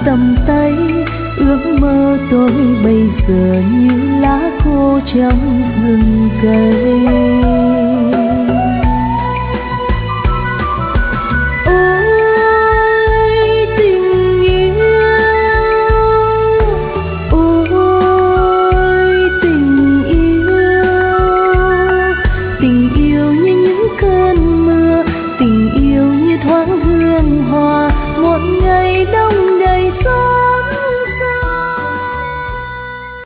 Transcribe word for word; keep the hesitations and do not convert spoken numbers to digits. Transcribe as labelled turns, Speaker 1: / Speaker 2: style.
Speaker 1: tầm tay, ước mơ tôi bây giờ như lá khô trong rừng cây.